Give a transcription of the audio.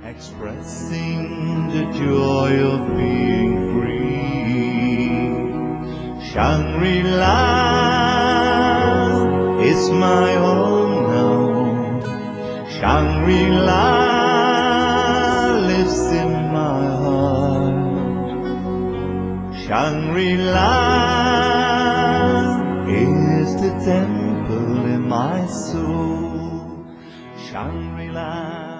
expressing the joy of being free. Shangri-La is my home now. Shangri-La lives in my heart. Shangri-La is the temple in my soul. Shangri-La